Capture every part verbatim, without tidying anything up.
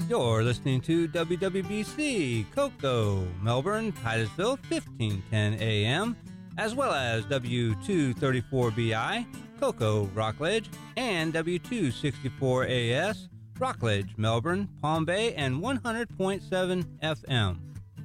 You're listening to W W B C, Cocoa, Melbourne, Titusville, fifteen ten A M, as well as W two thirty-four B I, Cocoa, Rockledge, and W two sixty-four A S, Rockledge, Melbourne, Palm Bay, and one hundred point seven F M.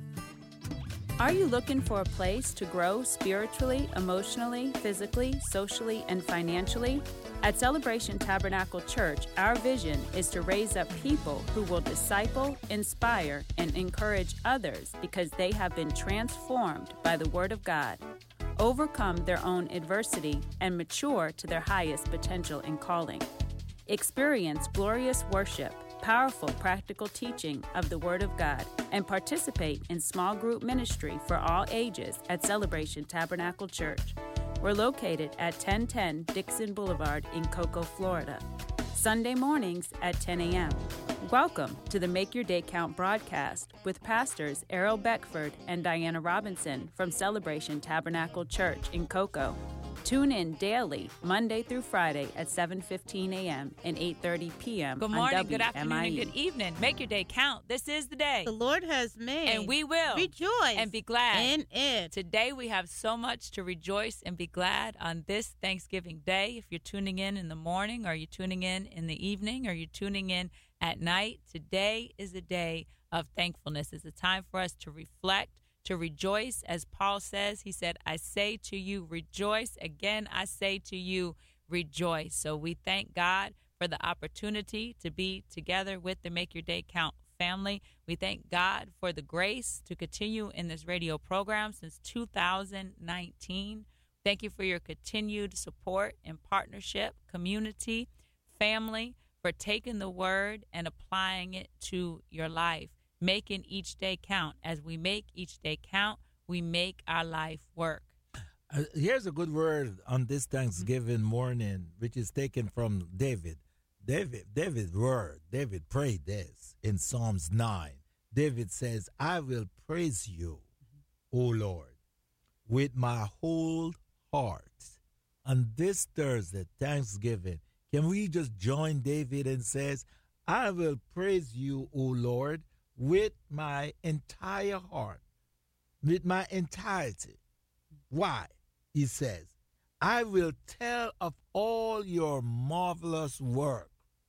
Are you looking for a place to grow spiritually, emotionally, physically, socially, and financially? At Celebration Tabernacle Church, our vision is to raise up people who will disciple, inspire, and encourage others because they have been transformed by the Word of God, overcome their own adversity, and mature to their highest potential and calling. Experience glorious worship, powerful practical teaching of the Word of God, and participate in small group ministry for all ages at Celebration Tabernacle Church. We're located at ten ten Dixon Boulevard in Cocoa, Florida. Sunday mornings at ten A M Welcome to the Make Your Day Count broadcast with Pastors Errol Beckford and Diana Robinson from Celebration Tabernacle Church in Cocoa. Tune in daily, Monday through Friday at seven fifteen A M and eight thirty P M Good morning, good afternoon, and good evening. Make your day count. This is the day the Lord has made. And we will rejoice and be glad in it. Today we have so much to rejoice and be glad on this Thanksgiving Day. If you're tuning in in the morning, or you're tuning in in the evening, or you're tuning in at night, today is a day of thankfulness. It's a time for us to reflect, to rejoice. As Paul says, he said, I say to you, rejoice. Again, I say to you, rejoice. So we thank God for the opportunity to be together with the Make Your Day Count family. We thank God for the grace to continue in this radio program since two thousand nineteen. Thank you for your continued support and partnership, community, family, for taking the word and applying it to your life. Making each day count. As we make each day count, we make our life work. Uh, here's a good word on this Thanksgiving mm-hmm. morning, which is taken from David. David, David's word, David prayed this in Psalms nine. David says, I will praise you, O Lord, with my whole heart. On this Thursday, Thanksgiving, can we just join David and says, I will praise you, O Lord, with my entire heart, with my entirety. Why? He says, I will tell of all your marvelous work.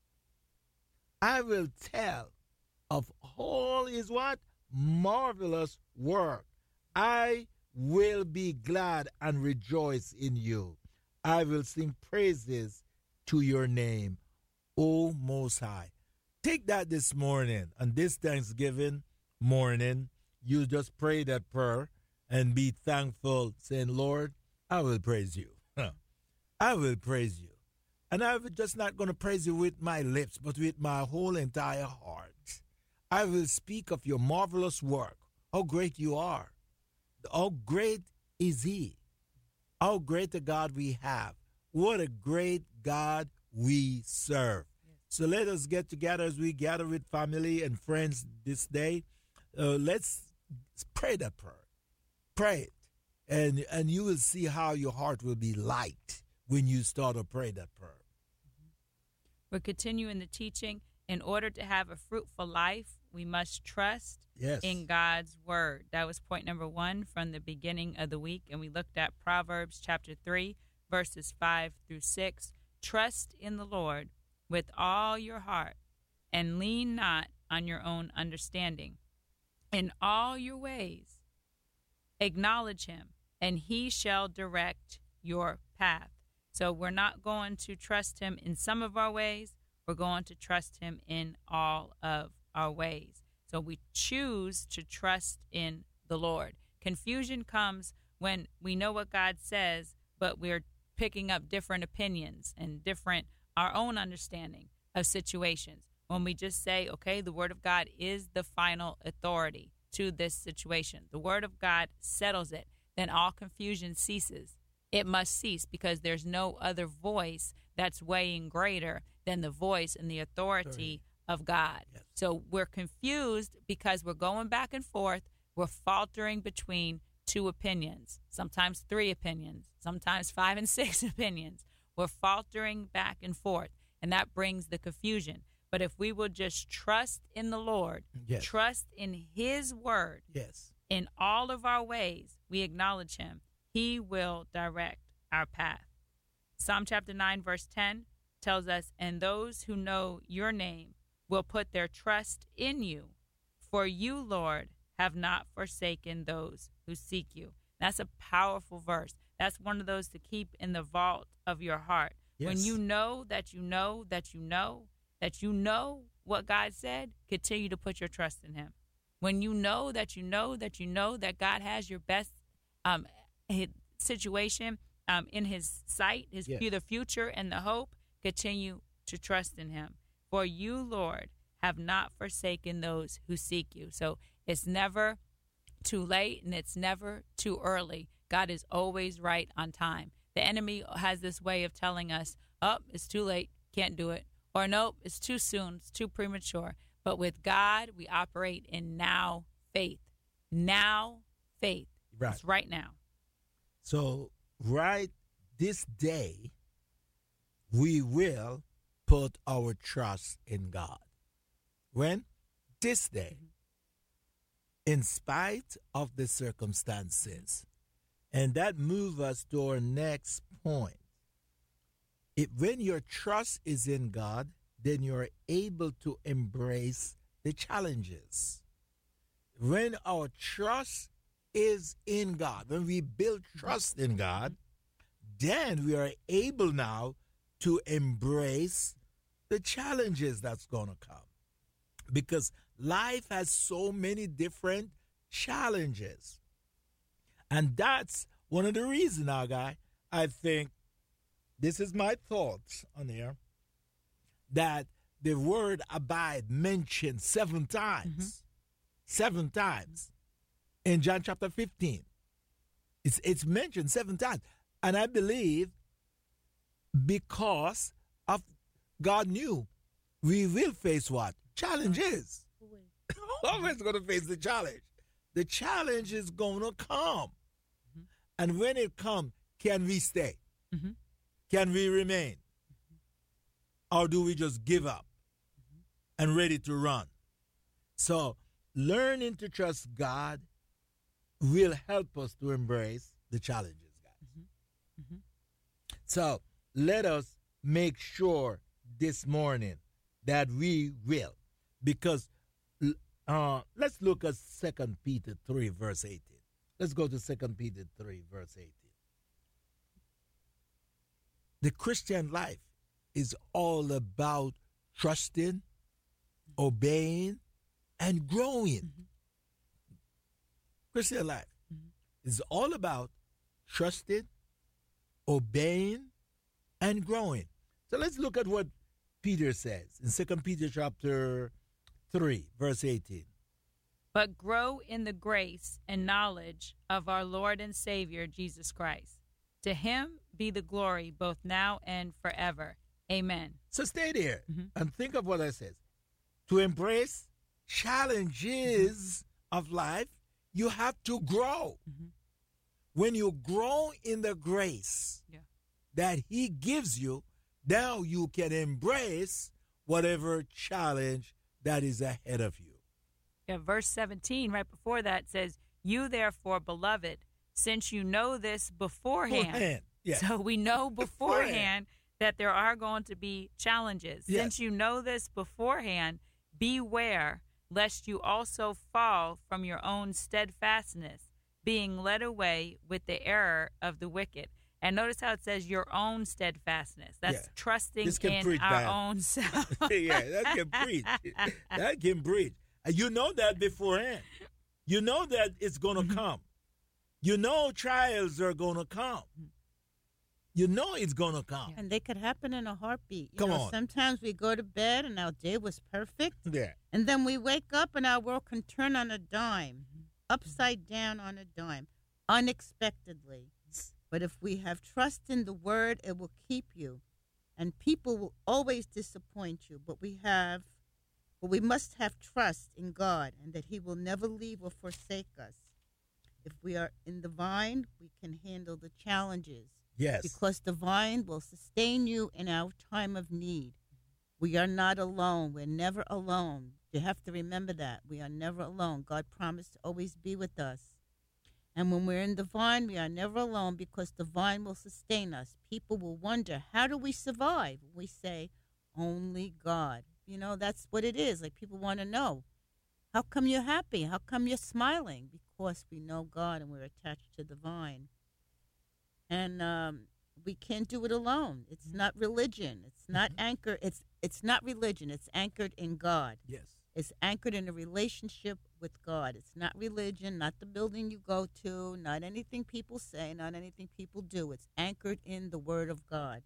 I will tell of all his what? Marvelous work. I will be glad and rejoice in you. I will sing praises to your name, O Most High. Take that this morning, on this Thanksgiving morning, you just pray that prayer and be thankful, saying, Lord, I will praise you. I will praise you. And I'm just not going to praise you with my lips, but with my whole entire heart. I will speak of your marvelous work, how great you are. How great is he? How great a God we have. What a great God we serve. So let us get together as we gather with family and friends this day. Uh, let's pray that prayer. Pray it. And, and you will see how your heart will be light when you start to pray that prayer. We're continuing the teaching. In order to have a fruitful life, we must trust yes. in God's word. That was point number one from the beginning of the week. And we looked at Proverbs chapter three, verses five through six. Trust in the Lord with all your heart, and lean not on your own understanding. In all your ways, acknowledge him, and he shall direct your path. So we're not going to trust him in some of our ways. We're going to trust him in all of our ways. So we choose to trust in the Lord. Confusion comes when we know what God says, but we're picking up different opinions and different our own understanding of situations. When we just say, okay, the Word of God is the final authority to this situation. The Word of God settles it. Then all confusion ceases. It must cease because there's no other voice that's weighing greater than the voice and the authority of God. Yes. So we're confused because we're going back and forth. We're faltering between two opinions, sometimes three opinions, sometimes five and six opinions. We're faltering back and forth, and that brings the confusion. But if we will just trust in the Lord, Yes. trust in his word, Yes. in all of our ways, we acknowledge him, he will direct our path. Psalm chapter nine, verse ten tells us, and those who know your name will put their trust in you. For you, Lord, have not forsaken those who seek you. That's a powerful verse. That's one of those to keep in the vault of your heart. Yes. When you know that you know that you know that you know what God said, continue to put your trust in him. When you know that you know that you know that God has your best um, his situation um, in his sight, his Yes. the future and the hope, continue to trust in him. For you, Lord, have not forsaken those who seek you. So it's never too late and it's never too early. God is always right on time. The enemy has this way of telling us, oh, it's too late, can't do it. Or nope, it's too soon, it's too premature. But with God, we operate in now faith. Now faith. Right. It's right now. So, right this day, we will put our trust in God. When? This day. In spite of the circumstances. And that moves us to our next point. It, when your trust is in God, then you're able to embrace the challenges. When our trust is in God, when we build trust in God, then we are able now to embrace the challenges that's going to come. Because life has so many different challenges. And that's one of the reasons, now, guy, I think, this is my thoughts on here, that the word abide mentioned seven times. Mm-hmm. Seven times in John chapter fifteen. It's, it's mentioned seven times. And I believe because of God knew we will face what? Challenges. Always going to face the challenge. The challenge is going to come. Mm-hmm. And when it comes, can we stay? Mm-hmm. Can we remain? Mm-hmm. Or do we just give up mm-hmm. and ready to run? So learning to trust God will help us to embrace the challenges, guys. Mm-hmm. Mm-hmm. So let us make sure this morning that we will. Because uh, let's look at Second Peter three, verse eighteen. Let's go to Second Peter three, verse eighteen. The Christian life is all about trusting, obeying, and growing. Mm-hmm. Christian life mm-hmm. is all about trusting, obeying, and growing. So let's look at what Peter says in Second Peter chapter three, verse eighteen. But grow in the grace and knowledge of our Lord and Savior, Jesus Christ. To him be the glory both now and forever. Amen. So stay there mm-hmm. and think of what I said. To embrace challenges mm-hmm. of life, you have to grow. Mm-hmm. When you grow in the grace yeah. that he gives you, now you can embrace whatever challenge that is ahead of you. Yeah, verse seventeen, right before that, says, you therefore, beloved, since you know this beforehand. beforehand. Yeah. So we know beforehand, beforehand that there are going to be challenges. Yes. Since you know this beforehand, beware lest you also fall from your own steadfastness, being led away with the error of the wicked. And notice how it says your own steadfastness. That's yeah. trusting in preach, our man. own self. Yeah, that can preach. That can preach. And you know that beforehand. You know that it's going to mm-hmm. come. You know trials are going to come. You know it's going to come. And they could happen in a heartbeat. You come know, on. Sometimes we go to bed and our day was perfect. Yeah. And then we wake up and our world can turn on a dime, upside down on a dime, unexpectedly. But if we have trust in the word, it will keep you. And people will always disappoint you. But we have, but we must have trust in God and that he will never leave or forsake us. If we are in the vine, we can handle the challenges. Yes. Because the vine will sustain you in our time of need. We are not alone. We're never alone. You have to remember that. We are never alone. God promised to always be with us. And when we're in the vine, we are never alone because the vine will sustain us. People will wonder, how do we survive? We say, only God. You know, that's what it is. Like, people want to know, how come you're happy? How come you're smiling? Because we know God and we're attached to the vine. And um, we can't do it alone. It's not religion. It's not mm-hmm. anchored. It's it's not religion. It's anchored in God. Yes. It's anchored in a relationship with God. It's not religion, not the building you go to, not anything people say, not anything people do. It's anchored in the Word of God.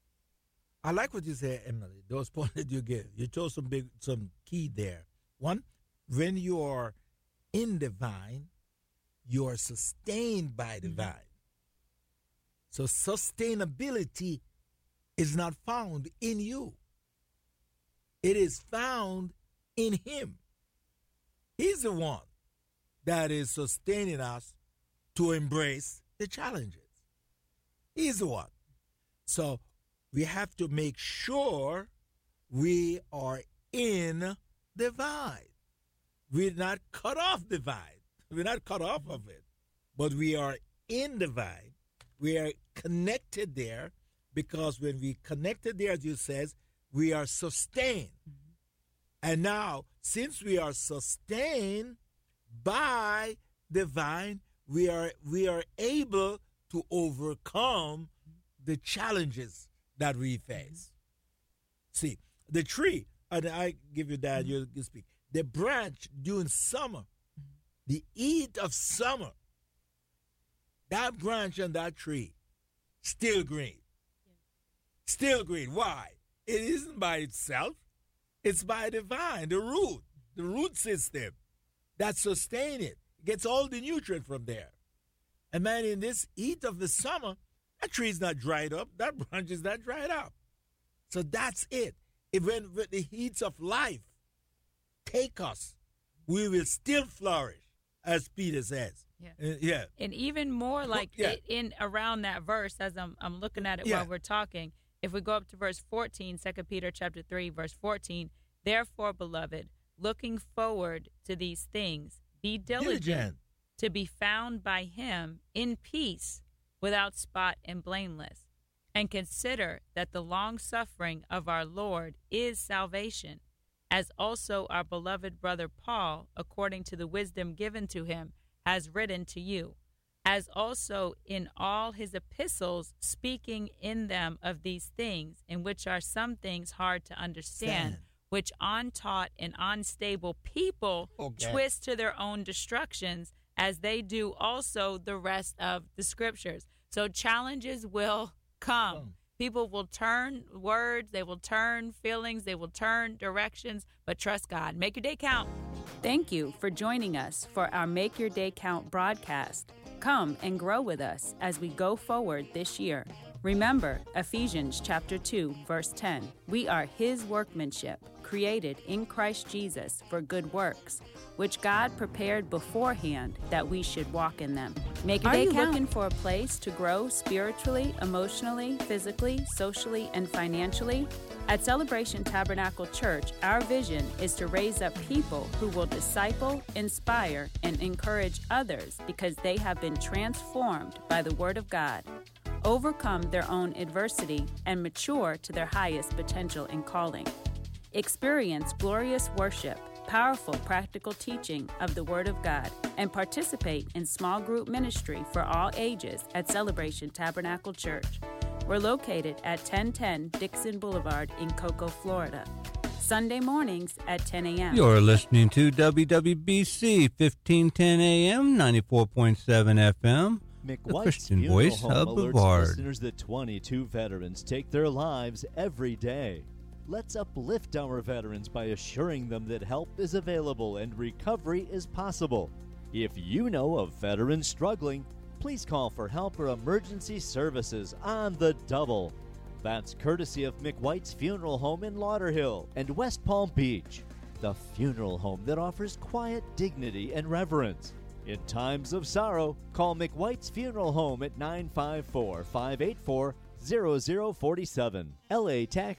I like what you said, Emily. Those points that you give. You chose some big, some key there. One, when you are in the vine, you are sustained by the vine. So sustainability is not found in you. It is found in Him. He's the one that is sustaining us to embrace the challenges. He's the one. So we have to make sure we are in the vine. We're not cut off the vine. We're not cut off of it, but we are in the vine. We are connected there because when we connected there, as you says, we are sustained. Mm-hmm. And now, since we are sustained by the vine, we are we are able to overcome the challenges that we face. See, the tree, and I give you that, you, you speak. The branch during summer, the heat of summer, that branch and that tree, still green. Still green. Why? It isn't by itself. It's by the vine, the root, the root system that sustains it. It gets all the nutrient from there. And man, in this heat of the summer, that tree's not dried up. That branch is not dried up. So that's it. If when, when the heats of life take us, we will still flourish, as Peter says. Yeah. Uh, yeah. And even more like yeah. it, in around that verse, as I'm I'm looking at it yeah. while we're talking, if we go up to verse fourteen, Second Peter chapter three, verse fourteen, therefore, beloved, looking forward to these things, be diligent, diligent to be found by Him in peace, without spot and blameless, and consider that the long suffering of our Lord is salvation, as also our beloved brother Paul, according to the wisdom given to him, has written to you, as also in all his epistles, speaking in them of these things, in which are some things hard to understand, Stand. which untaught and unstable people okay. twist to their own destructions, as they do also the rest of the scriptures. So challenges will come. Oh. People will turn words, they will turn feelings, they will turn directions, but trust God. Make your day count. Thank you for joining us for our Make Your Day Count broadcast. Come and grow with us as we go forward this year. Remember Ephesians chapter two, verse ten. We are His workmanship, created in Christ Jesus for good works, which God prepared beforehand that we should walk in them. Make your Are day you count. looking for a place to grow spiritually, emotionally, physically, socially, and financially? At Celebration Tabernacle Church, our vision is to raise up people who will disciple, inspire, and encourage others because they have been transformed by the Word of God, overcome their own adversity, and mature to their highest potential and calling. Experience glorious worship, powerful practical teaching of the Word of God, and participate in small group ministry for all ages at Celebration Tabernacle Church. We're located at ten ten Dixon Boulevard in Cocoa, Florida. Sunday mornings at ten a.m. You're listening to W W B C fifteen ten A M, ninety-four point seven F M. The Christian voice of Brevard. Listeners that twenty-two veterans take their lives every day. Let's uplift our veterans by assuring them that help is available and recovery is possible. If you know of veterans struggling, please call for help or emergency services on the double. That's courtesy of McWhite's Funeral Home in Lauderhill and West Palm Beach, the funeral home that offers quiet dignity and reverence. In times of sorrow, call McWhite's Funeral Home at nine five four, five eight four, zero zero four seven. L A Tax